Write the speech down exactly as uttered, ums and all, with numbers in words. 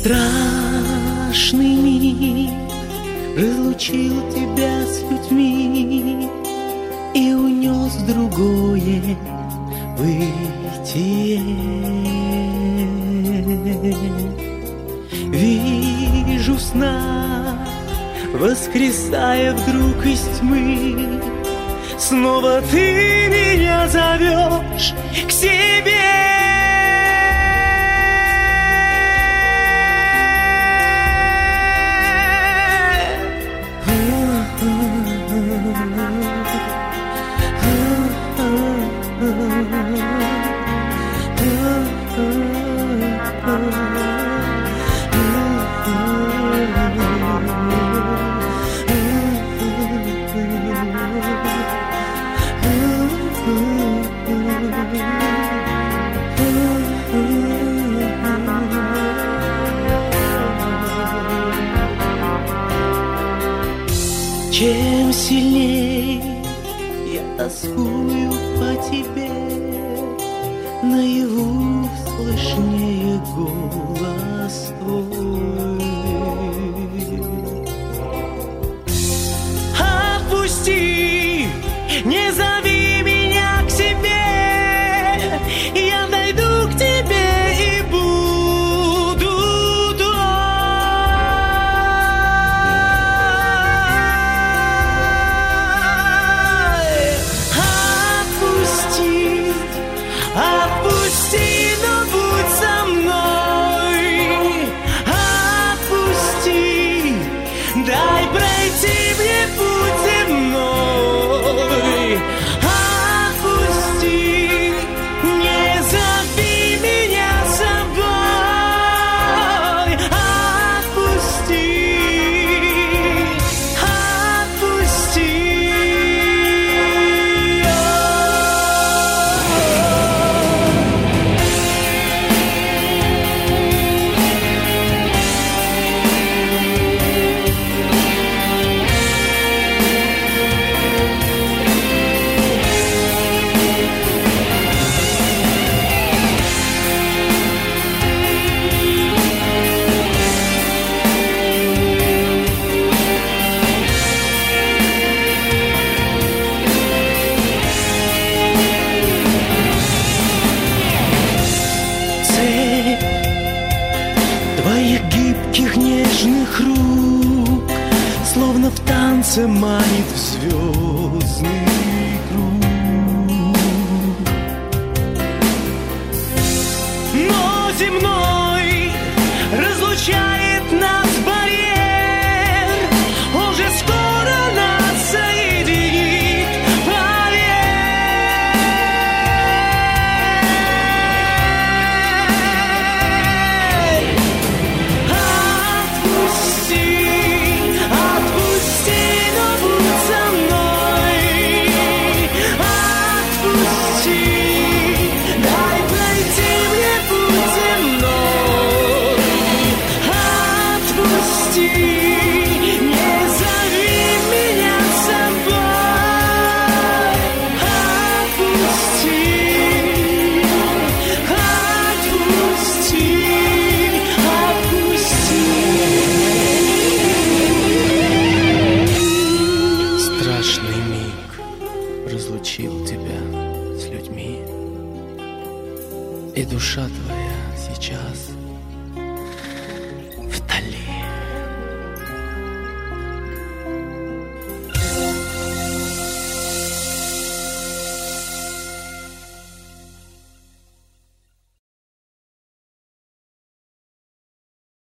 Страшный миг разлучил тебя с людьми и унес в другое бытие. Вижу сна, воскресая вдруг из тьмы, снова ты меня зовешь к себе. Чем сильней я тоскую по тебе, наяву слышнее голос твой. Отпусти, не зови меня к себе, я дойду к тебе и буду Отпусти, но будь со мной. Отпусти, дай пройти мне путь земной. Отпусти, не зови меня с собой. Отпусти, отпусти. Твоих гибких нежных рук словно в танце манит в звездный круг. Но земной разлучает нас барьер, он же скоро нас соединит, разлучил тебя с людьми, и душа твоя сейчас